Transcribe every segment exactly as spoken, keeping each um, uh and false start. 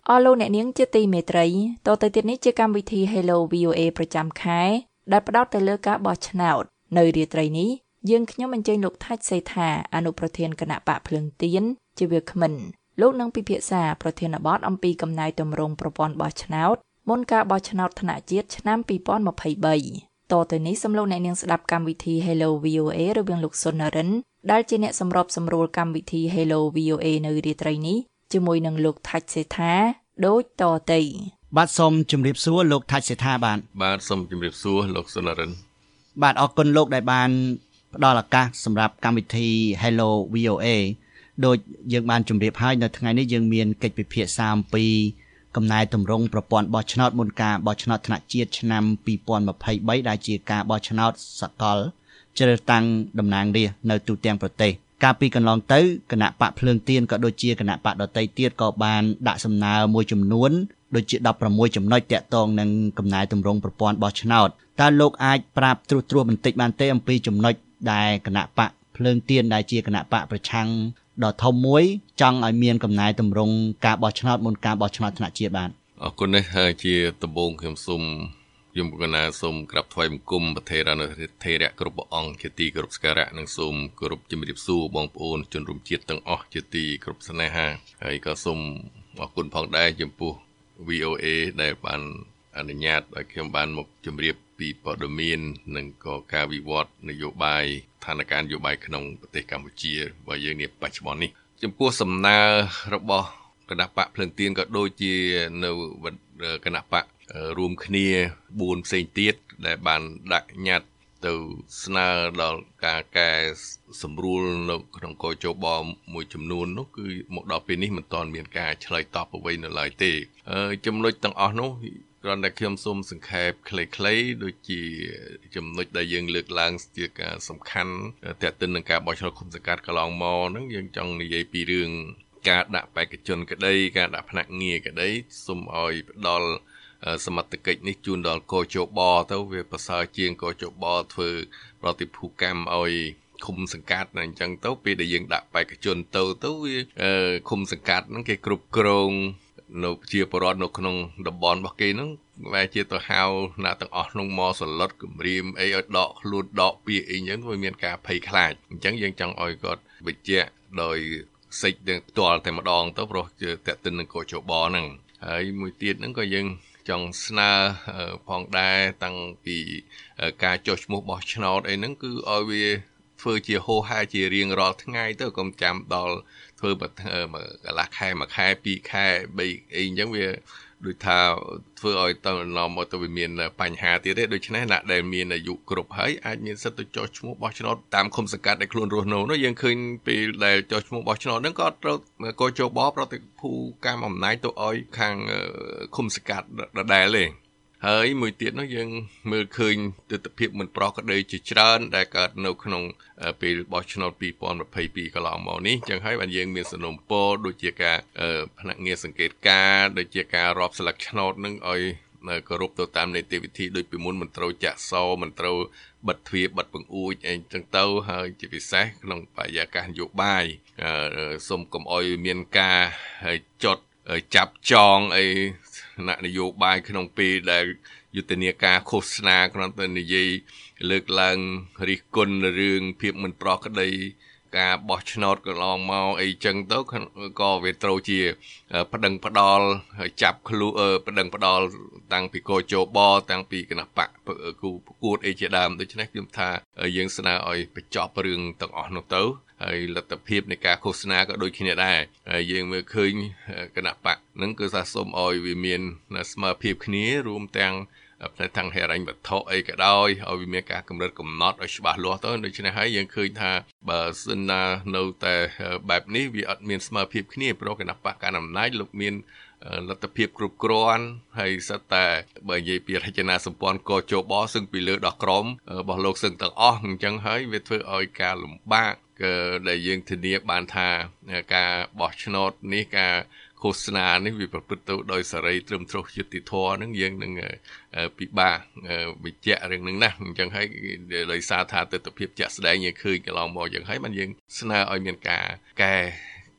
អស់លោកអ្នកនាងជាទីមេត្រីតទៅទៀតនេះជាកម្មវិធី Hello វី អូ เอ ប្រចាំខែដែលផ្ដោតទៅលើការបោះឆ្នោតនៅរាត្រីនេះយើងខ្ញុំអញ្ជើញលោកថាច់សេដ្ឋាអនុប្រធានគណៈបកភ្លើងទៀនជាវាគ្មិនលោកនឹងពិភាក្សាប្រធានបទអំពីកំណែទម្រង់ប្រព័ន្ធបោះឆ្នោតមុនការបោះឆ្នោតថ្នាក់ជាតិឆ្នាំពីរពាន់ម្ភៃបីតទៅនេះសូមលោកអ្នកនាងស្ដាប់កម្មវិធី Hello វី អូ เอ រវាងលោកសុននរិនដែលជាអ្នកសម្របសម្រួលកម្មវិធី Hello វី អូ เอ នៅរាត្រីនេះជាមួយនឹងលោកថាច់សេដ្ឋាដូចតទៅបាទសូមជម្រាបសួរលោកថាច់សេដ្ឋាបាទបាទសូមជម្រាបសួរលោកសុនរិនបាទអរគុណលោកដែលបានផ្ដល់ឱកាសសម្រាប់កម្មវិធី Hello វី អូ เอ ដូចយើងបានជម្រាបហើយនៅថ្ងៃនេះយើងមានកិច្ចពិភាក្សាអំពីកំណែទម្រង់ប្រព័ន្ធបោះឆ្នោតមុនការបោះឆ្នោតថ្នាក់ជាតិឆ្នាំពីរពាន់ម្ភៃបីដែលជាការបោះឆ្នោតសកលជ្រើសតាំងតំណាងរាស្ត្រនៅទូទាំងប្រទេសកាលពីកន្លងទៅគណៈបកភ្លើងទៀនក៏ដូចជាគណៈបកដទៃទៀតក៏បានដាក់សំណើមួយចំនួនដូចជាដប់ប្រាំមួយចំណុចតាក់ទងនឹងកំណែទម្រង់ប្រព័ន្ធបោះឆ្នោតតើលោកអាចប្រាប់ត្រួសត្រាសបន្តិចបានទេអំពីចំណុចដែលគណៈបកភ្លើងទៀនដែលជាគណៈបកប្រឆាំងដ៏ធំមួយចង់ឲ្យមានកំណែទម្រង់ការបោះឆ្នោតមុនការបោះឆ្នោតថ្នាក់ជាតិបាទអរគុណនេះជាដំបូងខ្ញុំសូមខ្ញុំកណាសូមក្រាបថ្វាយបង្គំប្រធានធេរៈគ្រប់ព្រះអង្គជាទីគោរពសក្ការៈនិងសូមគោរពជំរាបសួរបងប្អូនជនរួមជាតិទាំងអស់ជាទីគោរពស្នេហាហើយក៏សូមអរគុណផងដែរចំពោះ វី អូ เอ ដែលបានអនុញ្ញាតឲ្យខ្ញុំបានមកជម្រាបពីព័ត៌មាននិងក៏ការវិវត្តនយោបាយស្ថានភាពនយោបាយក្នុងប្រទេសកម្ពុជារបស់យើងនាបច្ចុប្បន្ននេះចំពោះសំណើរបស់គណៈបកភ្លើងទៀនក៏ដូចជានៅគណៈបករួមគ្នាបួនផ្សេងទៀតដែលបានដាក់ញត្តិទៅស្នើដល់ការកែសម្រួលនៅក្នុងកោជបមួយចំនួននោះគឺមកដល់ពេលនេះមិនទាន់មានការឆ្លើយតបអ្វីនៅឡើយទេចំណុចទាំងអស់នោះគ្រាន់តែខ្ញុំសូមសង្ខេបខ្លីៗដូចជាចំណុចដែលយើងលើកឡើងជាការសំខាន់ទាក់ទិននឹងការបោះឆ្នោតឃុំសង្កាត់កន្លងមកហ្នឹងយើងចង់និយាយពីរឿងការដាក់បេក្ខជនក្តីការដាក់ភ្នាក់ងារក្តីសូមឲ្យផ្ដល់សមត្ថកិច្ចនេះជូនដល់កោជបទៅវាប្រសើរជាងកោជបធ្វើប្រតិភូកម្មឲ្យឃុំសង្កាត់អញ្ចឹងទៅពេលដែលយើងដាក់បេក្ខជនទៅទៅវាឃុំសង្កាត់ហ្នឹងគេគ្រប់គ្រងនៅជាបរិវត្តនៅក្នុងតំបន់របស់គេហ្នឹងវាជាទៅហៅអ្នកទាំងអស់ក្នុងមកសឡុតគម្រាមអីឲ្យដកខ្លួនដកពាក្យអីអញ្ចឹងវាមានការភ័យខ្លាចអញ្ចឹងយើងចង់ឲ្យគាត់បញ្ជាក់ដោយសេចទាំងផ្ទាល់តែម្ដងទៅព្រោះជាតេតិននឹងកោជបហ្នឹងហើយមួយទៀតហ្នឹងក៏យើងចង់ស្នើផងដែរតាំងពីការចុះឈ្មោះបោះឆ្នោតអីហ្នឹងគឺឲ្យវាធ្វើជាហោហាជារៀងរាល់ថ្ងៃទៅកុំចាំដល់ធ្វើកន្លះខែមួយខែពីរខែបីអីអញ្ចឹងវាដូចថាធ្វើឲ្យទៅនាំមកទៅវាមានបញ្ហាទៀតទេដូច្នេះអ្នកដែលមានអាយុគ្រប់ហើយអាចមានសិទ្ធិទៅចុះឈ្មោះបោះឆ្នោតតាមឃុំសង្កាត់ដែលខ្លួនរស់នៅនោះយើងឃើញពេលដែលចុះឈ្មោះបោះឆ្នោតហ្នឹងក៏ត្រូវកោជបប្រតិភូកម្មអំណាចទៅឲ្យខាងឃុំសង្កាត់ដដែលទេហើយមួយទៀតនោះយើងមើលឃើញទស្សនវិជ្ជាមិនប្រក្រតីជាច្រើនដែលកើតនៅក្នុងពេលបោះឆ្នោតពីរពាន់ម្ភៃពីរកន្លងមកនេះអញ្ចឹងហើយបានយើងមានសំណុំពរដូចជាការភ្នាក់ងារសង្កេតការណ៍ដូចជាការរាប់ស្លឹកឆ្នោតនឹងឲ្យគោរពទៅតាមនីតិវិធីដូចពីមុនមិនត្រូវចាក់សោមិនត្រូវបិទទ្វារបិទបង្អួចអីចឹងទៅហើយជាពិសេសក្នុងបរិយាកាសនយោបាយសូមកុំឲ្យមានការចត់ចាប់ចងអីអ្នកនយោបាយក្នុងពេលដែលយុទ្ធនាការឃោសនាគ្រាន់តែនិយាយលើកឡើងរិះគន់រឿងភាពមិនប្រក្រតីការបោះឆ្នោតកន្លងមកអីចឹងទៅក៏វាត្រូវជាប្តឹងផ្ដាល់ចាប់ខ្លួនប្តឹងផ្ដាល់តាំងពីកោជបតាំងពីគណៈបកគូប្រកួតអីជាដើមដូច្នេះខ្ញុំថាយើងស្នើឲ្យបញ្ចប់រឿងទាំងអស់នោះទៅហើយលទ្ធភាពនៃការឃោសនាក៏ដូចគ្នាដែរហើយយើងមើលឃើញគណៈបកហ្នឹងគឺថាសូមឲ្យវាមានស្មើភាពគ្នារួមទាំងផ្នែកខាងហិរញ្ញវត្ថុអីក៏ដោយឲ្យវាមានការកម្រិតកំណត់ឲ្យច្បាស់លាស់ទៅដូច្នេះហើយយើងឃើញថាបើសិនណានៅតែបែបនេះវាអត់មានស្មើភាពគ្នាព្រោះគណៈបកកណ្ដាលអំណាចលោកមានលទ្ធភាពគ្រប់គ្រាន់ហើយសិតតែបើនិយាយពីរចនាសម្ព័ន្ធកោជបសឹងពីលើដល់ក្រោមរបស់លោកសឹងទាំងអស់អញ្ចឹងហើយវាធ្វើឲ្យការលំបាកដែលយើងធានាបានថាការបោះឆ្នោតនេះការឃោសនានេះវាប្រព្រឹត្តទៅដោយសេរីត្រឹមត្រូវយុត្តិធម៌ហ្នឹងយើងនឹងពិបាកបញ្ជាក់រឿងហ្នឹងណាអញ្ចឹងហើយដោយសារថាទស្សនវិជ្ជាជាក់ស្ដែងយើងឃើញកន្លងមកអញ្ចឹងហើយបានយើងស្នើឲ្យមានការកែក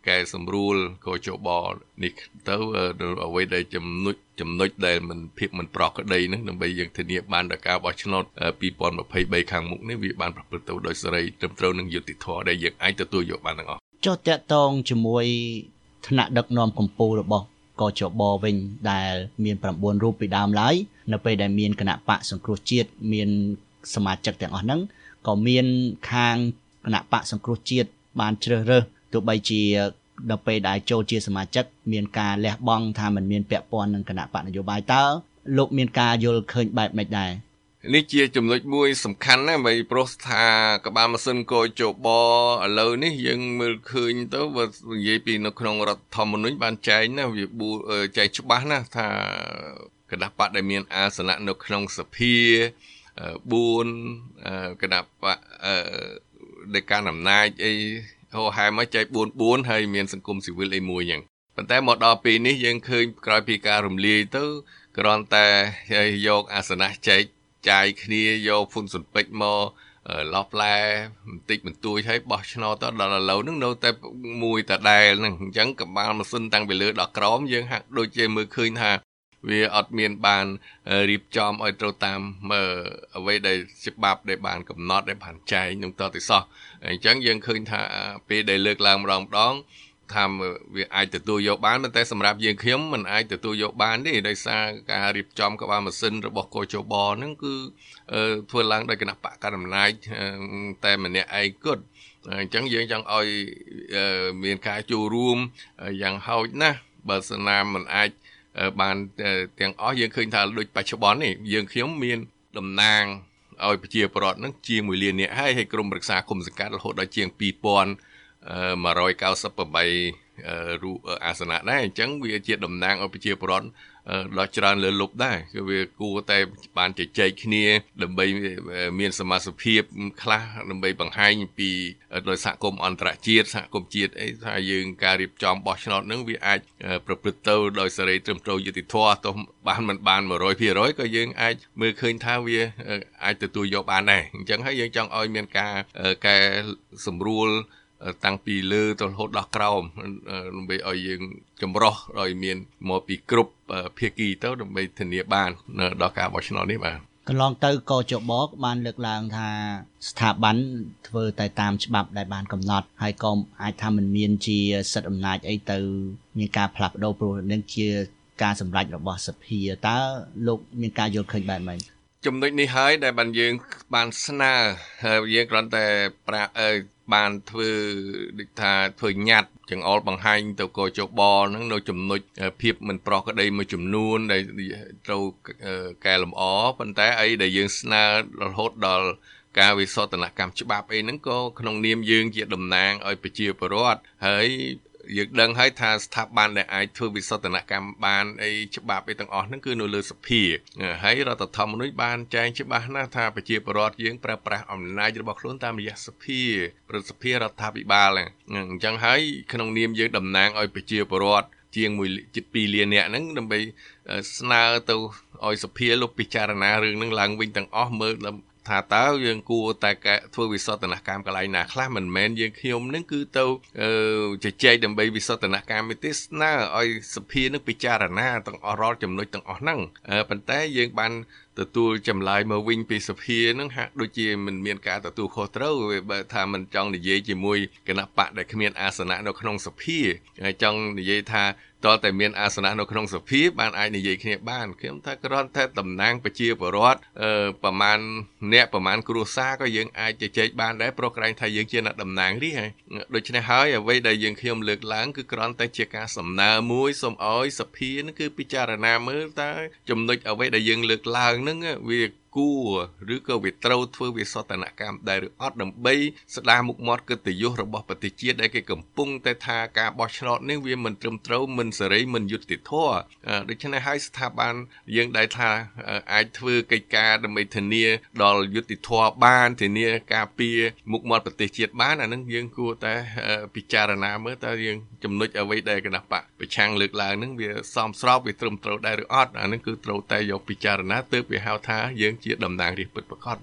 កែសម្រួលកោជបនេះទៅអ្វីដែលចំណុចចំណុចដែលមិនភាពមិនប្រក្រតីហ្នឹងដើម្បីយើងធានាបានដល់ការបោះឆ្នោតពីរពាន់ម្ភៃបីខាងមុខនេះវាបានប្រព្រឹត្តទៅដោយសេរីត្រឹមត្រូវនឹងយុត្តិធម៌ដែលយើងអាចទទួលយកបានទាំងអស់ចុះតាក់ទងជាមួយថ្នាក់ដឹកនាំកម្ពុជារបស់កោជបវិញដែលមាន៩រូបពីដើមឡើយនៅពេលដែលមានគណៈបកសង្គ្រោះជាតិមានសមាជិកទាំងអស់ហ្នឹងក៏មានខាងគណៈបកសង្គ្រោះជាតិបានជ្រើសរើសទោះបីជាដល់ពេលដែលចូលជាសមាជិកមានការលះបង់ថាมันមានពាក់ព័ន្ធនឹងគណៈបកនយោបាយតើលោកមានការយល់ឃើញបែបម៉េចដែរនេះជាចំណុចមួយសំខាន់ណាស់bởiព្រោះថាក្បាលម៉ាស៊ីនកោជបឥឡូវនេះយើងមើលឃើញទៅបើនិយាយពីនៅក្នុងរដ្ឋធម្មនុញ្ញបានចែងណាវាចែងច្បាស់ណាស់ថាគណៈបកដែលមានអាសនៈនៅក្នុងសភាបួនគណៈបកដែលកាន់អំណាចអីហោហែមកចែកបួនបួនហើយមានសង្គមស៊ីវិលអីមួយអញ្ចឹងប៉ុន្តែមកដល់ពេលនេះយើងឃើញក្រោយពីការរំលាយទៅគ្រាន់តែយកអាសនៈចែកចាយគ្នាយកហ្វុនស៊ុនពេជ្រមកឡោះផ្លែបន្តិចបន្តួចហើយបោះឆ្នោតទៅដល់ឥឡូវហ្នឹងនៅតែមួយតដែលហ្នឹងអញ្ចឹងក្បាលម៉ាស៊ីនតាំងពីលើដល់ក្រោមយើងហាក់ដូចជាមើលឃើញថាវាអត់មានបានរៀបចំឲ្យត្រូវតាមអ្វីដែលច្បាប់ដែលបានកំណត់ដែលបានចែងនឹងតទៅសោះអញ្ចឹងយើងឃើញថាពេលដែលលើកឡើងម្ដងម្ដងថាវាអាចទទួលយកបានតែសម្រាប់យើងខ្ញុំមិនអាចទទួលយកបានទេដោយសារការរៀបចំក្បាលម៉ាស៊ីនរបស់កោជបហ្នឹងគឺធ្វើឡើងដោយគណៈបកកណ្ដាលអំណាចតែម្នាក់ឯងគត់អញ្ចឹងយើងចង់ឲ្យមានការចូលរួមយ៉ាងហោចណាស់បើស្នាមមិនអាចបានទាំងអស់យើងឃើញថាដូចបច្ចុប្បន្ននេះយើងខ្ញុំមានតំណាងឲ្យប្រជាពលរដ្ឋហ្នឹងជាងមួយលាននាក់ហើយហើយក្រុមប្រឹក្សាគុំសង្កាត់រហូតដល់ជាងពីរពាន់một trăm chín mươi támរូបអាសនៈដែរអញ្ចឹងវាជាតំណាងឲ្យប្រជាពលរដ្ឋដល់ច្រើនលើលុបដែរគឺវាគួរតែបានជជែកគ្នាដើម្បីមានសមាជិកភាពខ្លះដើម្បីបង្ហាញពីដោយសហគមន៍អន្តរជាតិសហគមន៍ជាតិអីថាយើងការរៀបចំបោះឆ្នោតហ្នឹងវាអាចប្រព្រឹត្តទៅដោយសេរីត្រឹមត្រូវយុត្តិធម៌ទោះបានមិនបានmột trăm phần trămក៏យើងអាចមើលឃើញថាវាអាចទទួលយកបានដែរអញ្ចឹងហើយយើងចង់ឲ្យមានការកែសម្រួលតាំងពីលើទៅរហូតដល់ក្រោមដើម្បីឲ្យយើងចម្រោះឲ្យមានមកពីគ្រប់ភាគីទៅដើម្បីធានាបានដល់ការបោះឆ្នោតនេះបាទកន្លងទៅកោជបបានលើកឡើងថាស្ថាប័នធ្វើតែតាមច្បាប់ដែលបានកំណត់ហើយក៏អាចថាមិនមានជាសិទ្ធិអំណាចអីទៅមានការផ្លាស់ប្ដូរព្រោះនឹងជាការសម្រេចរបស់សភាតើលោកមានការយល់ឃើញបែបម៉េចចំណុចនេះហើយដែលបានយើងបានស្នើយើងគ្រាន់តែប្រាបានធ្វើដូចថាធ្វើញត្តិចង្អុលបង្ហាញទៅកោជបហ្នឹងនៅចំណុចភាពមិនប្រក្រតីមួយចំនួនដែលត្រូវកែលម្អប៉ុន្តែអីដែលយើងស្នើរហូតដល់ការវិសោធនកម្មច្បាប់អីហ្នឹងក៏ក្នុងនាមយើងជាតំណាងឲ្យប្រជាពលរដ្ឋហើយយើងដឹងហើយថាស្ថាប័នដែលអាចធ្វើវិសោធនកម្មបានអីច្បាប់អីទាំងអស់ហ្នឹងគឺនៅលើសភាហើយរដ្ឋធម្មនុញ្ញបានចែងច្បាស់ណាស់ថាប្រជាពលរដ្ឋយើងប្រើប្រាស់អំណាចរបស់ខ្លួនតាមរយៈសភាប្រសិទ្ធភាពរដ្ឋាភិបាលអញ្ចឹងហើយក្នុងនាមយើងតំណាងឲ្យប្រជាពលរដ្ឋជាងមួយជិតពីរលាននាក់ហ្នឹងដើម្បីស្នើទៅឲ្យសភាលោកពិចារណារឿងហ្នឹងឡើងវិញទាំងអស់មើលថាតើយើងគួរតែធ្វើវិសោធនកម្មកន្លែងណាខ្លះមិនមែនយើងខ្ញុំនឹងគឺទៅជជែកដើម្បីវិសោធនកម្មទេស្នើឲ្យសភានឹងពិចារណាទាំងអស់រាល់ចំណុចទាំងអស់ហ្នឹងប៉ុន្តែយើងបានទទួលចម្លើយមកវិញពីសភានឹងហាក់ដូចជាមិនមានការទទួលខុសត្រូវបើថាមិនចង់និយាយជាមួយគណៈបកដែលគ្មានអាសនៈនៅក្នុងសភាចង់និយាយថាតើតែមានអាសនៈនៅក្នុងសភាបានអាចនិយាយគ្នាបានខ្ញុំថាគ្រាន់តែតំណាងប្រជាពលរដ្ឋប្រមាណអ្នកប្រមាណគ្រួសារក៏យើងអាចជជែកបានដែរព្រោះក្រែងថាយើងជាអ្នកតំណាងនេះហើយដូច្នេះហើយអ្វីដែលយើងខ្ញុំលើកឡើងគឺគ្រាន់តែជាការសំណើមួយសូមឲ្យសភានឹងគឺពិចារណាមើលតើចំណុចអ្វីដែលយើងលើកឡើងហ្នឹងវាគួរឬក៏វាត្រូវធ្វើវិសោធនកម្មដែរឬអត់ដើម្បីស្ដារមុខមាត់កិត្តិយសរបស់ប្រទេសជាតិដែលគេកំពុងតែថាការបោះឆ្នោតនេះវាមិនត្រឹមត្រូវមិនសេរីមិនយុត្តិធម៌ដូច្នេះហើយស្ថាប័នយើងដែលថាអាចធ្វើកិច្ចការដើម្បីធានាដល់យុត្តិធម៌បានធានាការពារមុខមាត់ប្រទេសជាតិបានអានឹងយើងគួរតែពិចារណាមើលតើយើងចំណុចអ្វីដែលគណៈបកប្រឆាំងលើកឡើងនឹងវាសមស្របវាត្រឹមត្រូវដែរឬអត់អានឹងគឺត្រូវតែយកពិចារណាទើបវាហៅថាយើងជាតំណាងរាស្ត្រពិតប្រាកដបាទ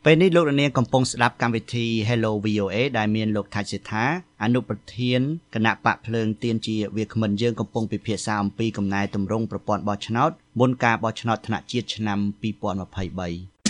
ពេលនេះលោកនាងកំពុងស្ដាប់កម្មវិធី Hello វី អូ เอ ដែលមានលោកថាច់សេដ្ឋាអនុប្រធានគណៈបកភ្លើងទៀនជាវាគ្មិនយើងកំពុងពិភាក្សាអំពីកំណែទម្រង់ប្រព័ន្ធបោះឆ្នោតមុនការបោះឆ្នោតថ្នាក់ជាតិឆ្នាំពីរពាន់ម្ភៃបី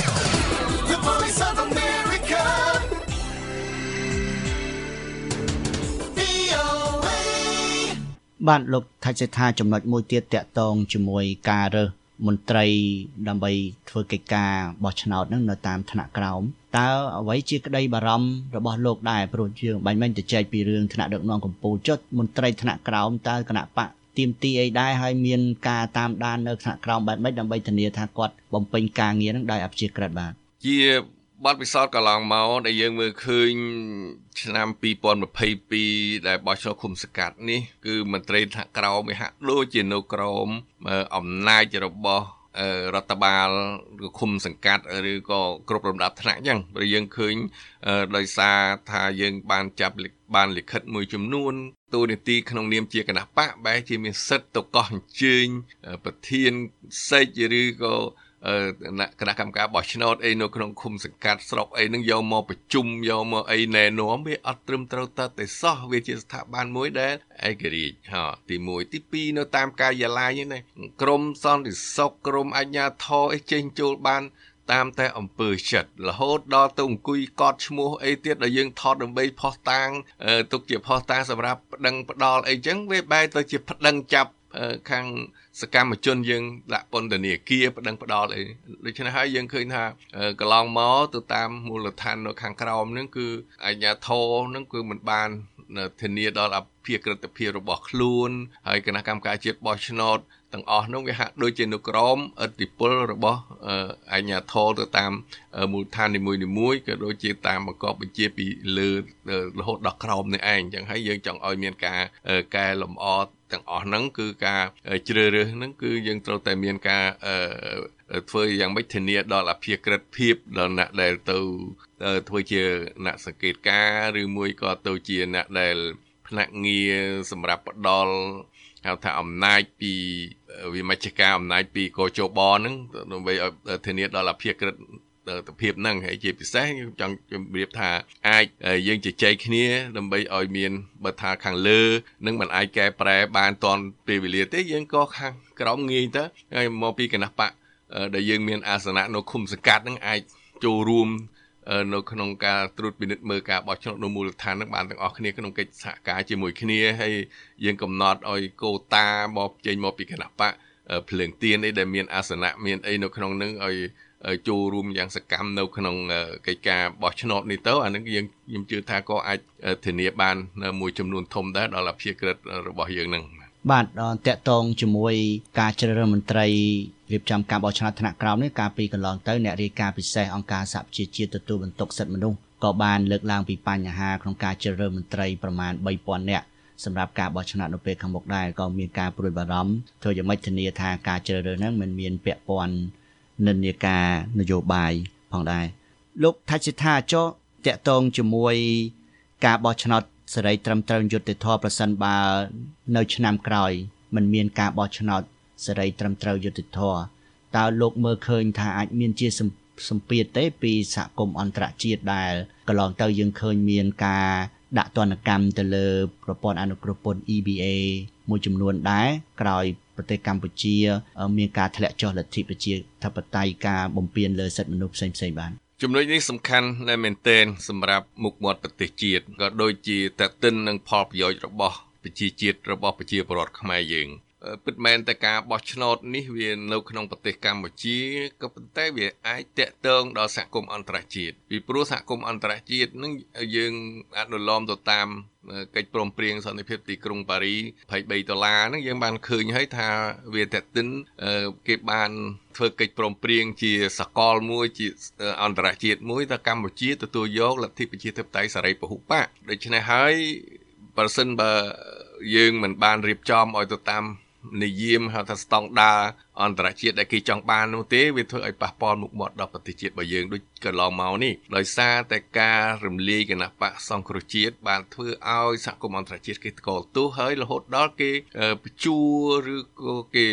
បាទលោកថាច់សេដ្ឋាចំណុចមួយទៀតតាក់ទងជាមួយការរើសមន្ត្រីដើម្បីធ្វើកិច្ចការបោះឆ្នោតហ្នឹងនៅតាមថ្នាក់ក្រោមតើអ្វីជាក្តីបារម្ភរបស់លោកដែរព្រោះយើងបាញ់មិញទៅចែកពីរឿងថ្នាក់ដឹកនាំកម្ពុជាចុះមន្ត្រីថ្នាក់ក្រោមតើគណៈបកទៀមទីអីដែរហើយមានការតាមដាននៅថ្នាក់ក្រោមបែបម៉េចដើម្បីធានាថាគាត់បំពេញការងារហ្នឹងដោយអព្យាក្រឹតបាទជាបទពិសោធន៍កន្លងមកដែលយើងមើលឃើញឆ្នាំពីរពាន់ម្ភៃពីរដែលបោះឆ្នោតឃុំសង្កាត់នេះគឺមន្ត្រីថ្នាក់ក្រោមវាហាក់ដូចជានៅក្រោមអំណាចរបស់រដ្ឋបាលឬឃុំសង្កាត់ឬក៏គ្រប់លំដាប់ថ្នាក់អញ្ចឹងព្រោះយើងឃើញដោយសារថាយើងបានចាប់បានលិខិតមួយចំនួនតួនាទីក្នុងនាមជាគណៈបកបែរជាមានសិទ្ធិទៅកោះអញ្ជើញប្រធានសេចឬក៏គណៈកម្មការបោះឆ្នោតអីនៅក្នុងឃុំសង្កាត់ស្រុកអីហ្នឹងយកមកប្រជុំយកមកអីណែនាំវាអត់ត្រឹមត្រូវតតែសោះវាជាស្ថាប័នមួយដែលឯករាជ្យហ៎ទីមួយទីពីរនៅតាមការិយាល័យនេះក្រមសន្តិសុខក្រមអាជ្ញាធរអីចេញចូលបានតាមតែអំពើចិត្តរហូតដល់ទៅអង្គុយកត់ឈ្មោះអីទៀតដែលយើងថតដើម្បីផុសតាងទុកជាផុសតាងសម្រាប់ប្តឹងផ្ដាល់អីចឹងវាបែរទៅជាប្តឹងចាប់ខាងសកម្មជនយើងដាក់ពន្ធនាគារប្តឹងផ្ដាល់អីដូច្នេះហើយយើងឃើញថាកន្លងមកទៅតាមមូលដ្ឋាននៅខាងក្រោមហ្នឹងគឺអាជ្ញាធរហ្នឹងគឺមិនបានធានាដល់អភិក្រិតភាពរបស់ខ្លួនហើយគណៈកម្មការជាតិបោះឆ្នោតទាំងអស់ហ្នឹងវាហាក់ដូចជានៅក្រោមឥទ្ធិពលរបស់អាជ្ញាធរទៅតាមមូលដ្ឋាននីមួយៗក៏ដូចជាតាមបង្គាប់បញ្ជាពីលើរហូតដល់ក្រោមនេះឯងអញ្ចឹងហើយយើងចង់ឲ្យមានការកែលម្អទាំងអស់ហ្នឹងគឺការជ្រើសរើសហ្នឹងគឺយើងត្រូវតែមានការធ្វើយ៉ាងម៉េចធានាដល់អភិក្រិតភាពដល់អ្នកដែលទៅធ្វើជាអ្នកសង្កេតការណ៍ឬមួយក៏ទៅជាអ្នកដែលភ្នាក់ងារសម្រាប់ផ្ដល់ហៅថាអំណាចពីវិមជ្ឈការអំណាចពីកជបហ្នឹងដើម្បីឲ្យធានាដល់អភិក្រិតភាពហ្នឹងហើយជាពិសេសខ្ញុំចង់ជម្រាបថាអាចយើងជជែកគ្នាដើម្បីឲ្យមានបើថាខាងលើនឹងមិនអាចកែប្រែបានតាន់ពេលវេលាទេយើងក៏ខាងក្រោមងាយទៅហើយមកពីគណៈបកដែលយើងមានអាសនៈនៅឃុំសង្កាត់ហ្នឹងអាចចូលរួមនៅក្នុងការត្រួតពិនិត្យមើលការបោះឆ្នោតនៅមូលដ្ឋានហ្នឹងបានទាំងអស់គ្នាក្នុងកិច្ចសហការជាមួយគ្នាហើយយើងកំណត់ឲ្យកូតាមកចេញមកពីគណៈបកភ្លើងទៀនអីដែលមានអាសនៈមានអីនៅក្នុងហ្នឹងឲ្យចូលរួមយ៉ាងសកម្មនៅក្នុងកិច្ចការបោះឆ្នោតនេះទៅអានឹងយើងខ្ញុំជឿថាក៏អាចធានាបានមួយចំនួនធំដែរដល់អភិក្រិតរបស់យើងហ្នឹងបាទតកតងជាមួយការជ្រើសរើសមន្ត្រីរៀបចំការបោះឆ្នោតថ្នាក់ក្រោមនេះកាលពីកន្លងទៅអ្នករាយការណ៍ពិសេសអង្គការសហប្រជាជាតិទទួលបន្ទុកសិទ្ធិមនុស្សក៏បានលើកឡើងពីបញ្ហាក្នុងការជ្រើសរើសមន្ត្រីប្រមាណបីពាន់នាក់សម្រាប់ការបោះឆ្នោតនៅពេលខាងមុខដែរក៏មានការព្រួយបារម្ភធ្វើយ៉ាងម៉េចធានាថាការជ្រើសរើសហ្នឹងមិនមានពាក់ព័ន្ធនិន្នាការនយោបាយផងដែរលោកថាច់សិដ្ឋាចុះតកតងជាមួយការបោះឆ្នោតសេរីត្រឹមត្រូវយុត្តិធម៌ប្រសិនបើនៅឆ្នាំក្រោយមិនមានការបោះឆ្នោតសេរីត្រឹមត្រូវយុត្តិធម៌តើលោកមើលឃើញថាអាចមានជាសម្ពាធទេពីសហគមន៍អន្តរជាតិដែលកន្លងទៅយើងឃើញមានការដាក់ទណ្ឌកម្មទៅលើប្រព័ន្ធអនុគ្រោះពន្ធ E B A មួយចំនួនដែរក្រោយប្រទេសកម្ពុជាមានការធ្លាក់ចុះលទ្ធិប្រជាធិបតេយ្យការបំពានលើសិទ្ធិមនុស្សផ្សេងៗបានចំណុចនេះសំខាន់ណាស់មែនទែនសម្រាប់មុខមាត់ប្រទេសជាតិក៏ដូចជាតេតិននឹងផលប្រយោជន៍របស់ប្រជាជាតិរបស់ប្រជាពលរដ្ឋខ្មែរយើងពិតមែនតែការបោះឆ្នោតនេះវានៅក្នុងប្រទេសកម្ពុជាក៏ប៉ុន្តែវាអាចតាក់ទងដល់សហគមន៍អន្តរជាតិពីព្រោះសហគមន៍អន្តរជាតិនឹងយើងអនុលោមទៅតាមកិច្ចព្រមព្រៀងសន្តិភាពទីក្រុងប៉ារីសยี่สิบสามដុល្លារហ្នឹងយើងបានឃើញហើយថាវាតាក់ទិនគេបានធ្វើកិច្ចព្រមព្រៀងជាសកលមួយជាអន្តរជាតិមួយតែកម្ពុជាទទួលយកលទ្ធិប្រជាធិបតេយ្យសេរីពហុបកដូច្នេះហើយប្រសិនបើយើងមិនបានរៀបចំឲ្យទៅតាមនិយមហៅថាស្តង់ដារអន្តរជាតិដែលគេចង់បាននោះទេវាធ្វើឲ្យប៉ះពាល់មុខមាត់ដល់ប្រទេសជាតិរបស់យើងដូចកន្លងមកនេះដោយសារតែការរំលាយគណៈបកសង្គ្រោះជាតិបានធ្វើឲ្យសហគមន៍អន្តរជាតិគេស្គាល់ទោសហើយរហូតដល់គេបញ្ជួរឬក៏គេ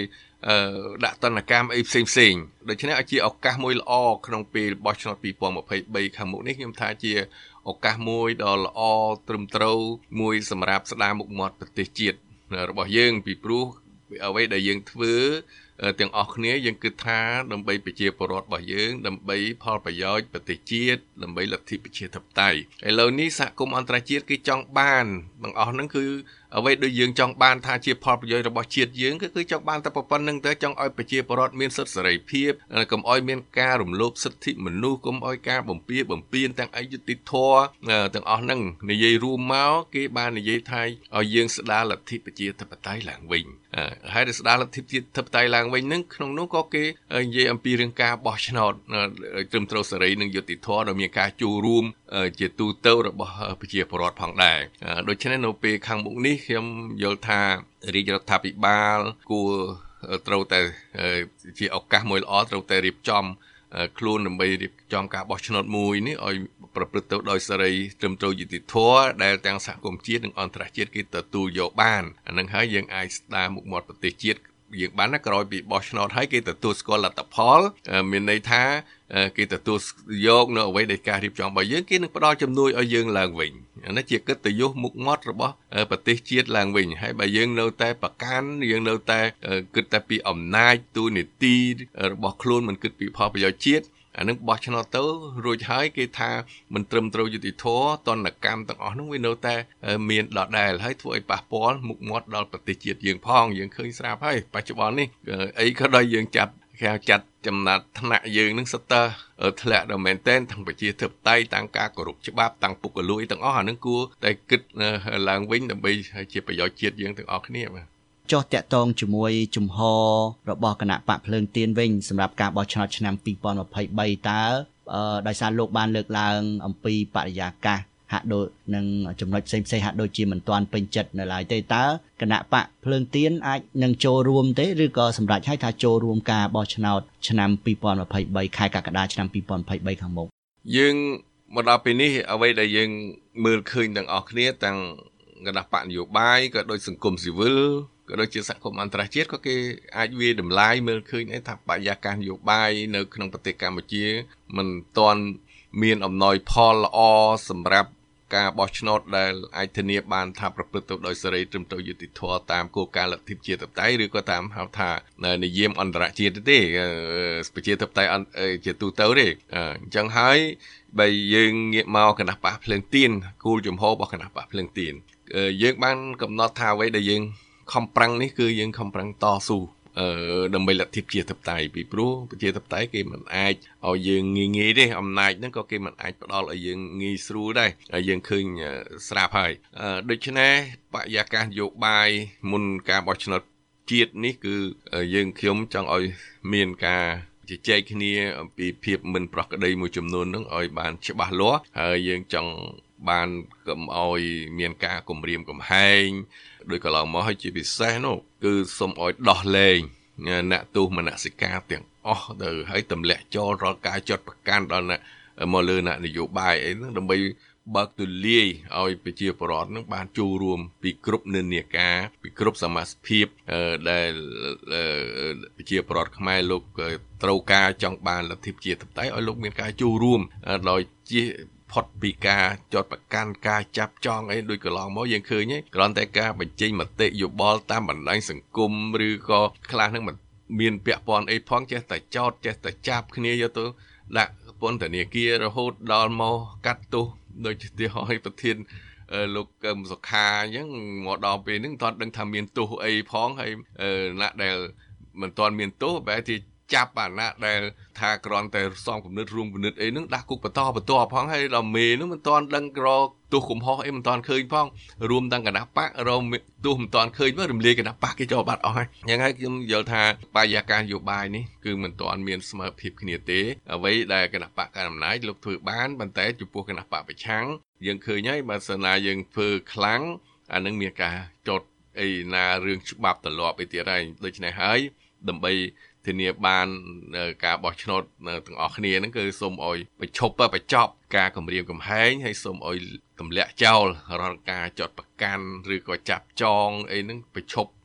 ដាក់តនកម្មអីផ្សេងផ្សេងដូច្នេះឲ្យជាឱកាសមួយល្អក្នុងពេលបោះឆ្នោតពីរពាន់ម្ភៃបីខាងមុខនេះខ្ញុំថាជាឱកាសមួយដ៏ល្អត្រឹមត្រូវមួយសម្រាប់ស្ដារមុខមាត់ប្រទេសជាតិរបស់យើងពីព្រោះអ្វីដែលយើងធ្វើទាំងអស់គ្នាយើងគិតថាដើម្បីប្រជាពលរដ្ឋរបស់យើងដើម្បីផលប្រយោជន៍ប្រទេសជាតិដើម្បីលទ្ធិប្រជាធិបតេយ្យឥឡូវនេះសហគមន៍អន្តរជាតិគេចង់បានទាំងអស់ហ្នឹងគឺអ្វីដែលយើងចង់បានថាជាផលប្រយោជន៍របស់ជាតិយើងគឺគឺចង់បានតែប៉ុណ្្នឹងទៅចង់ឲ្យប្រជាពលរដ្ឋមានសិទ្ធិសេរីភាពកុំឲ្យមានការរំលោភសិទ្ធិមនុស្សកុំឲ្យការបំពារបំពានទាំងអយុត្តិធម៌ទាំងអស់ហ្នឹងនិយាយរួមមកគេបាននិយាយថាឲ្យយើងស្ដារលទ្ធិប្រជាធិបតេយ្យឡើងវិញហើយស្ដារលទ្ធិប្រជាធិបតេយ្យឡើងវិញហ្នឹងក្នុងនោះក៏គេនិយាយអំពីរឿងការបោះឆ្នោតត្រឹមត្រូវសេរីនិងយុត្តិធម៌ដែលមានការចូលរួមជាទូទៅរបស់ប្រជាពលរដ្ឋផងដែរដូច្នេះនៅពេលខាងមុខនេះខ្ញុំយល់ថារាជរដ្ឋាភិបាលគួរត្រូវតែជាឱកាសមួយល្អត្រូវតែរៀបចំខ្លួនដើម្បីរៀបចំការបោះឆ្នោតមួយនេះឲ្យប្រព្រឹត្តទៅដោយសេរីត្រឹមត្រូវយុត្តិធម៌ដែលទាំងសហគមន៍ជាតិនិងអន្តរជាតិគេទទួលយកបានអានឹងហើយយើងអាចស្ដារមុខមាត់ប្រទេសជាតិយើងបានណាក្រោយពីបោះឆ្នោតហើយគេទទួលស្គាល់លទ្ធផលមានន័យថាគេទទួលយកនៅអ្វីដែលការរៀបចំរបស់យើងគេនឹងផ្ដល់ជំនួយឲ្យយើងឡើងវិញអានេះជាកិត្តិយសមុខមាត់របស់ប្រទេសជាតិឡើងវិញហើយបើយើងនៅតែប្រកាន់យើងនៅតែគិតតែពីអំណាចទូនីតិរបស់ខ្លួនមិនគិតពីផលប្រយោជន៍ជាតិអានឹងបោះឆ្នោតទៅរួចហើយគេថាមិនត្រឹមត្រូវយុត្តិធម៌តនកម្មទាំងអស់នោះវានៅតែមានដដែលហើយធ្វើឲ្យប៉ះពាល់មុខមាត់ដល់ប្រទេសជាតិយើងផងយើងឃើញស្រាប់ហើយបច្ចុប្បន្ននេះអីក៏ដោយយើងចាត់គេចាត់ចំណាត់ថ្នាក់យើងនឹងសិតតើធ្លាក់ដល់មែនតែនទាំងប្រជាធិបតេយ្យទាំងការគោរពច្បាប់ទាំងពុករលួយទាំងអស់អានឹងគួរតែគិតឡើងវិញដើម្បីជាប្រយោជន៍ជាតិយើងទាំងអស់គ្នាបាទចុះតាក់ទងជាមួយជំហររបស់គណៈបកភ្លើងទៀនវិញសម្រាប់ការបោះឆ្នោតឆ្នាំពីរពាន់ម្ភៃបីតើដោយសារលោកបានលើកឡើងអំពីបរិយាកាសហាក់ដូចនឹងចំណុចផ្សេងផ្សេងហាក់ដូចជាមិនទាន់ពេញចិត្តនៅឡើយទេតើគណៈបកភ្លើងទៀនអាចនឹងចូលរួមទេឬក៏សម្រេចឲ្យថាចូលរួមការបោះឆ្នោតឆ្នាំពីរពាន់ម្ភៃបីខែកក្កដាឆ្នាំពីរពាន់ម្ភៃបីខាងមុខយើងមកដល់ពេលនេះអ្វីដែលយើងមើលឃើញទាំងអស់គ្នាទាំងគណៈបកនយោបាយក៏ដូចសង្គមស៊ីវិលក៏ដូចជាសហគមន៍អន្តរជាតិក៏គេអាចវាតម្លាយមើលឃើញថាបរិយាកាសនយោបាយនៅក្នុងប្រទេសកម្ពុជាមិនទាន់មានអំណោយផលល្អសម្រាប់ការបោះឆ្នោតដែលអាចធានាបានថាប្រព្រឹត្តទៅដោយសេរីត្រឹមត្រូវយុត្តិធម៌តាមគោលការណ៍លទ្ធិប្រជាធិបតេយ្យឬក៏តាមហៅថានិយមអន្តរជាតិទេប្រជាធិបតេយ្យជាទូទៅទេអញ្ចឹងហើយបើយើងងាកមកគណៈបកភ្លើងទៀនគោលជំហររបស់គណៈបកភ្លើងទៀនយើងបានកំណត់ថាអ្វីដែលយើងខំប្រឹងនេះគឺយើងខំប្រឹងតស៊ូអឺដើម្បីលទ្ធិប្រជាធិបតេយ្យពីព្រោះប្រជាធិបតេយ្យគេមិនអាចឲ្យយើងងាយងាយទេអំណាចហ្នឹងក៏គេមិនអាចផ្ដល់ឲ្យយើងងាយស្រួលដែរហើយយើងឃើញស្រាប់ហើយដូច្នេះបរិយាកាសនយោបាយមុនការបោះឆ្នោតជាតិនេះគឺយើងខ្ញុំចង់ឲ្យមានការជជែកគ្នាអំពីភាពមិនប្រក្រតីមួយចំនួនហ្នឹងឲ្យបានច្បាស់លាស់ហើយយើងចង់បានកុំឲ្យមានការគំរាមកំហែងដោយកន្លងមកហើយជាពិសេសនោះគឺសូមឲ្យដោះលែងអ្នកទោសមនសិការទាំងអស់ទៅហើយទម្លាក់ចោលរាល់ការចាត់ប្រកាន់ដល់អ្នកមកលើអ្នកនយោបាយអីហ្នឹងដើម្បីបើកទូលាយឲ្យប្រជាពលរដ្ឋនឹងបានចូលរួមពីគ្រប់និន្នាការពីគ្រប់សមាជិកភាពដែលប្រជាពលរដ្ឋខ្មែរលោកត្រូវការចង់បានលទ្ធិប្រជាធិបតេយ្យឲ្យលោកមានការចូលរួមដោយជាផុតពីការចោទប្រកាន់ការចាប់ចងអីដូចកន្លងមកយើងឃើញគ្រាន់តែការបញ្ចេញមតិយោបល់តាមបណ្ដាញសង្គមឬក៏ខ្លះហ្នឹងមានពាក់ព័ន្ធអីផងចេះតែចោទចេះតែចាប់គ្នាយកទៅដាក់ពន្ធនាគាររហូតដល់មកកាត់ទោសដូចទីឲ្យប្រធានលោកកឹមសុខាអញ្ចឹងមកដល់ពេលហ្នឹងមិនទាន់ដឹងថាមានទោសអីផងហើយណាក់ដែលមិនទាន់មានទោសបែរជាចាប់អាណាដែលថាគ្រាន់តែសងគំនិតរួមគំនិតអីហ្នឹងដាក់គុកបន្តបន្តផងហើយដល់មេហ្នឹងមិនទាន់ដឹងរកទោសកំហុសអីមិនទាន់ឃើញផងរួមទាំងគណៈបករកទោសមិនទាន់ឃើញមករំលាយគណៈបកគេចូលបាត់អស់ហើយអញ្ចឹងហើយខ្ញុំយល់ថាបរិយាកាសនយោបាយនេះគឺមិនទាន់មានស្មើភាពគ្នាទេអ្វីដែលគណៈបកកណ្ដាលអំណាចលោកធ្វើបានប៉ុន្តែចំពោះគណៈបកប្រឆាំងយើងឃើញហើយបើសិនណាយើងធ្វើខ្លាំងអានឹងមានការចោទអីណារឿងច្បាប់ទម្លាប់អីទៀតហើយដូច្នេះហើយដើម្បីធានាបានការបោះឆ្នោតទាំងអស់គ្នាហ្នឹងគឺសូមឲ្យបញ្ឈប់បញ្ចប់ការគម្រាមកំហែងហើយសូមឲ្យទម្លាក់ចោលរាល់ការចាត់ប្រកាន់ឬក៏ចាប់ចងអីហ្នឹងបញ្ឈប់ដ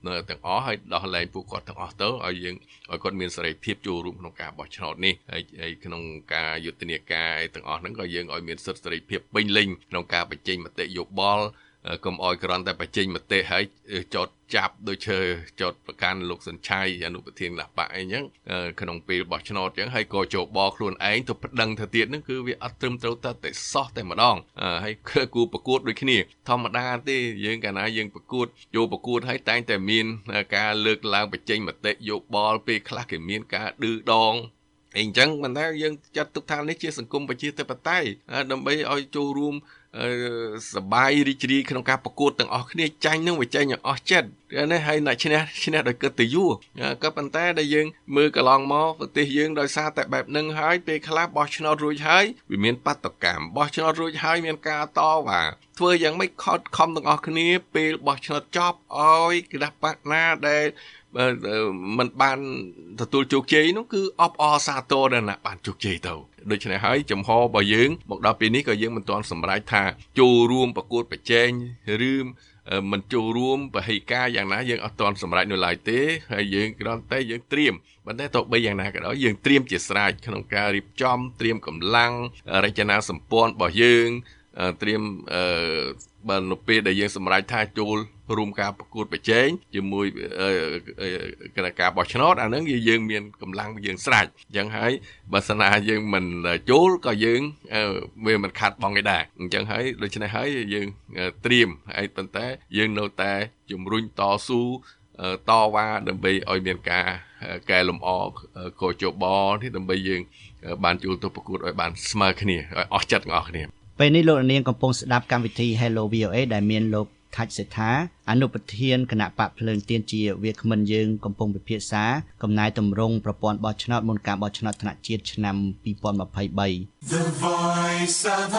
ទាំងអស់ហើយដោះលែងពួកគាត់ទាំងអស់ទៅឲ្យយើងឲ្យគាត់មានសេរីភាពចូលរួមក្នុងការបោះឆ្នោតនេះហើយក្នុងការយុទ្ធនាការទាំងអស់ហ្នឹងក៏យើងឲ្យមានសិទ្ធិសេរីភាពពេញលេញក្នុងការបញ្ចេញមតិយោបល់កុំឲ្យគ្រាន់តែបញ្ចេញមតិហើយចោតចាប់ដូចឈើចោតប្រកាន់លោកសុនឆៃអនុប្រធានគណៈបកអីចឹងក្នុងពេលបោះឆ្នោតចឹងហើយក៏ចូលបកខ្លួនឯងទៅប្តឹងទៅទៀតហ្នឹងគឺវាអត់ត្រឹមត្រូវតែតែសោះតែម្ដងហើយគូប្រកួតដូចគ្នាធម្មតាទេយើងកាលណាយើងប្រកួតចូលប្រកួតហើយតែងតែមានការលើកឡើងបញ្ចេញមតិយោបល់ពេលខ្លះគេមានការឌឺដងអីចឹងប៉ុន្តែយើងចាត់ទុកថានេះជាសង្គមប្រជាធិបតេយ្យដើម្បីឲ្យចូលរួមសបាយរីករាយក្នុងការប្រកួតទាំងអស់គ្នាចាញ់នឹងវាចាញ់ឲ្យអស់ចិត្តនេះហើយអ្នកឈ្នះឈ្នះដោយកិត្តិយសក៏ប៉ុន្តែដែលយើងមើលកន្លងមកប្រទេសយើងដោយសារតែបែបហ្នឹងហើយពេលខ្លះបោះឆ្នោតរួចហើយវាមានបាតុកម្មបោះឆ្នោតរួចហើយមានការតវ៉ាធ្វើយ៉ាងម៉េចខត់ខំទាំងអស់គ្នាពេលបោះឆ្នោតចប់ឲ្យគណៈបកណាដែលមិនបានទទួលជោគជ័យនោះគឺអបអរសាទរដល់អ្នកបានជោគជ័យទៅដូច្នេះហើយចំហរបស់យើងមកដល់ពេលនេះក៏យើងមិនទាន់សម្រេចថាចូលរួមប្រកួតប្រជែងឬមិនចូលរួមពហិការយ៉ាងណាយើងអត់ទាន់សម្រេចនៅឡើយទេហើយយើងគ្រាន់តែយើងត្រៀមប៉ុន្តែទោះបីយ៉ាងណាក៏ដោយយើងត្រៀមជាស្រេចក្នុងការរៀបចំត្រៀមកម្លាំងរចនាសម្ព័ន្ធរបស់យើងត្រៀមបើនៅពេលដែលយើងសម្រេចថាចូលរួមការប្រកួតប្រជែងជាមួយគណៈការបោះឆ្នោតអាហ្នឹងយើងមានកម្លាំងយើងស្រេចអញ្ចឹងហើយបើសិនណាយើងមិនចូលក៏យើងវាមិនខាត់បងឯដែរអញ្ចឹងហើយដូច្នេះហើយយើងត្រៀមហើយប៉ុន្តែយើងនៅតែជំរុញតស៊ូតវ៉ាដើម្បីឲ្យមានការកែលម្អកោជបនេះដើម្បីយើងបានចូលទៅប្រកួតឲ្យបានស្មើគ្នាឲ្យអស់ចិត្តទាំងអស់គ្នាពេលនេះលោកនាងកំពុងស្ដាប់កម្មវិធី Hello វី អូ เอ ដែលមានលោកថាច់សេដ្ឋាអនុប្រធានគណៈបកភ្លើងទៀនជាវាគ្មិនយើងកំពុងពិភាក្សាកំណែទម្រង់ប្រព័ន្ធបោះឆ្នោតមុនការបោះឆ្នោតថ្នាក់ជាតិឆ្នាំពីរពាន់ម្ភៃបី The Voice of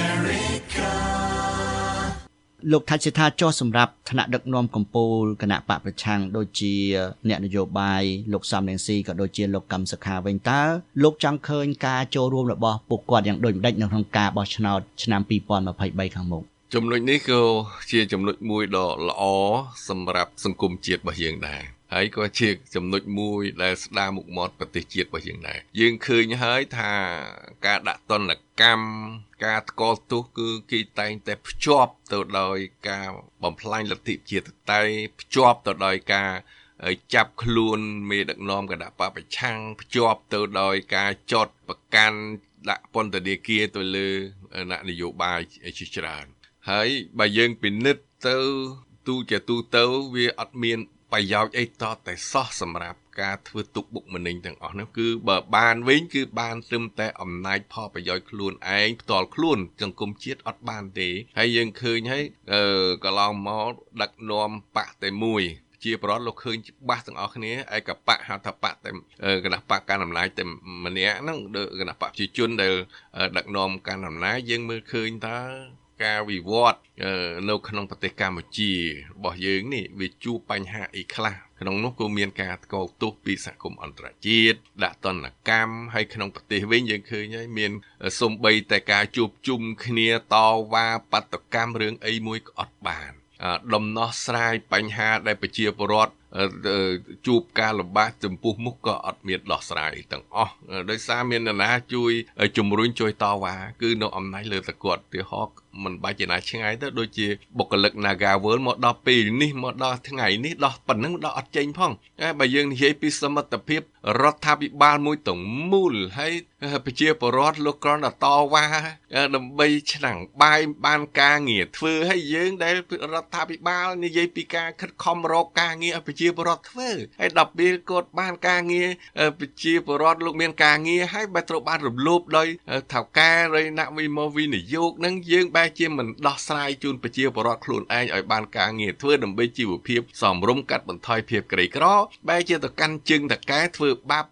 America លោកថាច់សេដ្ឋាចុះសម្រាប់ថ្នាក់ដឹកនាំកម្ពុជាគណៈបកប្រឆាំងដូចជាអ្នកនយោបាយលោកសំរងស៊ីក៏ដូចជាលោកកឹមសុខាវិញតើលោកចង់ឃើញការចូលរួមរបស់ពួកគាត់យ៉ាងដូចម្តេចនៅក្នុងការបោះឆ្នោតឆ្នាំពីរពាន់ម្ភៃបីខាងមុខចំណុចនេះក៏ជាចំណុចមួយដ៏ល្អសម្រាប់សង្គមជាតិរបស់យើងដែរហើយក៏ជាចំណុចមួយដែលស្ដារមុខមាត់ប្រទេសជាតិរបស់យើងដែរយើងឃើញហើយថាការដាក់ទណ្ឌកម្មការថ្កោលទោសគឺគេតែងតែភ្ជាប់ទៅដោយការបំផ្លាញលទ្ធិប្រជាធិបតេយ្យភ្ជាប់ទៅដោយការចាប់ខ្លួនមេដឹកនាំគណៈបកប្រឆាំងភ្ជាប់ទៅដោយការចោទប្រកាន់ដាក់ពន្ធនាគារទៅលើអ្នកនយោបាយជាច្រើនហើយបើយើងពិនិត្យទៅទូជាទូទៅវាអត់មានប្រយោជន៍អីតតែសោះសម្រាប់ការធ្វើទុកបុកម្នេញទាំងអស់នោះគឺបើបានវិញគឺបានត្រឹមតែអំណាចផលប្រយោជន៍ខ្លួនឯងផ្ទាល់ខ្លួនសង្គមជាតិអត់បានទេហើយយើងឃើញហើយកន្លងមកដឹកនាំបកតែមួយជាប្រវត្តិលោកឃើញច្បាស់ទាំងអស់គ្នាឯកបកហត្ថបកតែគណៈបកកាន់អំណាចតែម្នាក់ហ្នឹងគណៈបកប្រជាជនដែលដឹកនាំកាន់អំណាចយើងមើលឃើញថាការវិវត្តនៅក្នុងប្រទេសកម្ពុជារបស់យើងនេះវាជួបបញ្ហាអីខ្លះក្នុងនោះក៏មានការថ្កោលទោសពីសហគមន៍អន្តរជាតិដាក់ទណ្ឌកម្មហើយក្នុងប្រទេសវិញយើងឃើញហើយមានសូម្បីតែការជួបជុំគ្នាតវ៉ាបាតុកម្មរឿងអីមួយក៏អត់បានដំណោះស្រាយបញ្ហាដែលប្រជាពលរដ្ឋជួបការលំបាកចំពោះមុខក៏អត់មានដោះស្រាយទាំងអស់ដោយសារមាននរណាជួយជំរុញជួយតវ៉ាគឺនៅអំណាចលើតែគាត់ទីហោមិនបាច់ជាណាឆ្ងាយទៅដូចជាបុគ្គលិក Nagawal មកដល់ពេលនេះមកដល់ថ្ងៃនេះដោះប៉ុណ្ណឹងដោះអត់ចេញផងតែបើយើងនិយាយពីសមិទ្ធភាពរដ្ឋាភិបាលមួយទាំងមូលហើយប្រជាពលរដ្ឋលោកគ្រាន់តែតវ៉ាដើម្បីឆ្នាំងបាយបានការងារធ្វើហើយយើងដែលរដ្ឋាភិបាលនិយាយពីការខិតខំរកការងារឲ្យប្រជាពលរដ្ឋធ្វើហើយដល់ពេលគាត់បានការងារប្រជាពលរដ្ឋលោកមានការងារហើយបើត្រូវបានរំលោភដោយថៅកែឬអ្នកវិមវិនិយោគនឹងយើងបែរជាមិនដោះស្រាយជូនប្រជាពលរដ្ឋខ្លួនឯងឲ្យបានការងារធ្វើដើម្បីជីវភាពសមរម្យកាត់បន្ថយភាពក្រីក្របែរជាទៅកាន់ជើងតកែធ្វើបាប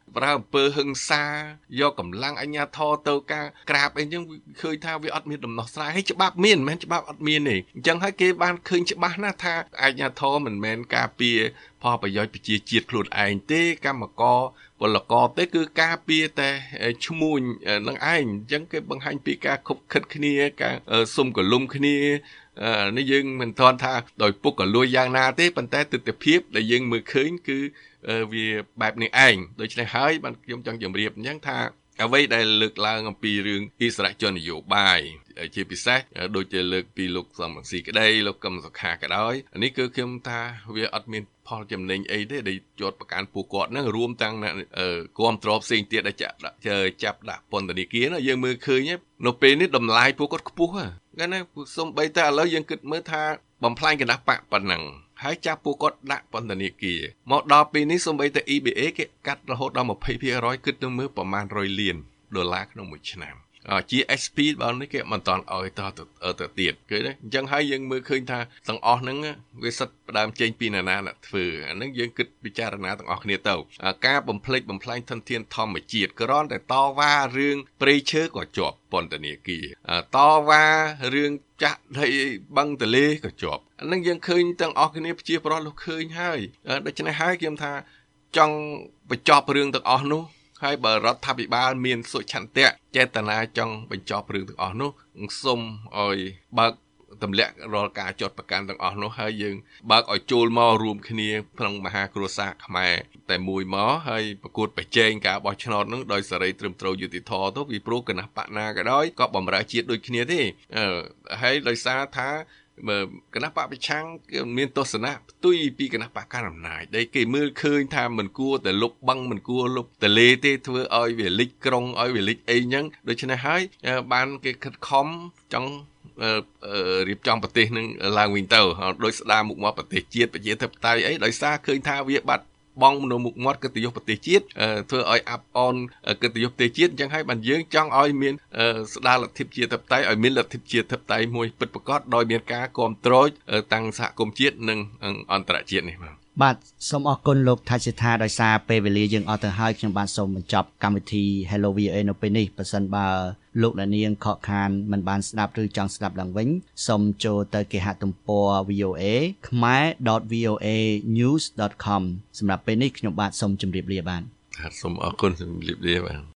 ប្រើអំពើហឹង្សាយកកម្លាំងអាជ្ញាធរទៅការក្រាបអីចឹងឃើញថាវាអត់មានដំណោះស្រាយហើយច្បាប់មានមិនមែនច្បាប់អត់មានទេអញ្ចឹងហើយគេបានឃើញច្បាស់ណាស់ថាអាជ្ញាធរមិនមែនការពារផលប្រយោជន៍ប្រជាជាតិខ្លួនឯងទេកម្មករពលករទេគឺការពារតែឈ្មួញនឹងឯងអញ្ចឹងគេបង្ហាញពីការខុបខិតគ្នាការសុំកលុំគ្នានេះយើងមិនទាន់ថាដោយពុកកលួយយ៉ាងណាទេប៉ុន្តែទស្សនវិជ្ជាដែលយើងមើលឃើញគឺវាបែបនេះឯងដូច្នេះហើយបានខ្ញុំចង់ជម្រាបអញ្ចឹងថាអ្វីដែលលើកឡើងអំពីរឿងអិសរាជជននយោបាយជាពិសេសដូចជាលើកពីលោកសំរងស៊ីក្តីលោកកឹមសុខាក៏ដោយនេះគឺខ្ញុំថាវាអត់មានផលចំណេញអីទេដែលជាប់ប្រកាន់ពួកគាត់ហ្នឹងរួមទាំងគាំទ្រផ្សេងទៀតដែលចាប់ដាក់ពន្ធនាគារណាយើងមើលឃើញនៅពេលនេះតម្លៃពួកគាត់ខ្ពស់ហ្នឹងណាសូម្បីតែឥឡូវយើងគិតមើលថាបំផ្លាញគណៈបកប៉ុណ្ណឹងហើយចាប់ពួកគាត់ដាក់ពន្ធនាគារមកដល់ពេលនេះសូម្បីតែ E B A គេកាត់រហូតដល់ ยี่สิบเปอร์เซ็นต์ គិតទៅមើលប្រមាណร้อยលានដុល្លារក្នុងមួយឆ្នាំជា S P បើនេះគេមិនតន់ឲ្យតទៅទៀតគេណាអញ្ចឹងហើយយើងមើលឃើញថាទាំងអស់ហ្នឹងវាសិតផ្ដើមចេញពីណាណាអ្នកធ្វើអាហ្នឹងយើងគិតពិចារណាទាំងអស់គ្នាទៅការបំភ្លេចបំផ្លាញធនធានធម្មជាតិគ្រាន់តែតវ៉ារឿងព្រៃឈើក៏ជាប់ពន្ធនាគារតវ៉ារឿងចាក់ដីបឹងទលេក៏ជាប់អាហ្នឹងយើងឃើញទាំងអស់គ្នាប្រជាប្រដ្ឋលោកឃើញហើយដូច្នេះហើយខ្ញុំថាចង់បញ្ចប់រឿងទាំងអស់នោះហើយបើរដ្ឋាភិបាលមានសុឆន្ទៈចេតនាចង់បញ្ចប់រឿងទាំងអស់នោះសូមឲ្យបើកទម្លាក់រាល់ការចាត់ប្រកាន់ទាំងអស់នោះហើយយើងបើកឲ្យចូលមករួមគ្នាក្នុងមហាគ្រួសារខ្មែរតែមួយមកហើយប្រកួតប្រជែងការបោះឆ្នោតនោះដោយសេរីត្រឹមត្រូវយុត្តិធម៌ទៅពីព្រោះគណៈបកណាក៏ដោយក៏បំរើជាតិដូចគ្នាទេហើយដោយសារថាគណៈបកប្រឆាំងមានទស្សនៈផ្ទុយពីគណៈបកកណ្ដាលអំណាចដែលគេមើលឃើញថាមិនគួរតែលុបបឹងមិនគួរលុបទលេទេធ្វើឲ្យវាលិចក្រុងឲ្យវាលិចអីចឹងដូច្នេះហើយបានគេខិតខំចង់រៀបចំប្រទេសនឹងឡើងវិញទៅដោយស្ដារមុខមាត់ប្រទេសជាតិប្រជាធិបតេយ្យអីដោយសារឃើញថាវាបាត់បងនៅមុខមាត់កិត្តិយសប្រទេសជាតិធ្វើឲ្យអាប់អនកិត្តិយសប្រទេសជាតិអញ្ចឹងហើយបានយើងចង់ឲ្យមានស្ដារលទ្ធិប្រជាធិបតេយ្យឲ្យមានលទ្ធិប្រជាធិបតេយ្យមួយពិតប្រាកដដោយមានការគ្រប់គ្រងទាំងសហគមន៍ជាតិនិងអន្តរជាតិនេះបាទបាទសូមអរគុណលោកថាសិដ្ឋាដោយសារពេលវេលាយើងអត់ទៅហើយខ្ញុំបានសូមបញ្ចប់កម្មវិធី Hello វី អូ เอ នៅពេលនេះបើសិនបើលោកអ្នកនាងខកខានមិនបានស្ដាប់ឬចង់ស្ដាប់ឡើងវិញសូមចូលទៅគេហទំព័រ វី អូ เอ ខ្មែរ ដត វី អូ เอ ញូស ដត com សម្រាប់ពេលនេះខ្ញុំបាទសូមជម្រាបលាបាទសូមអរគុណជម្រាបលាបាទ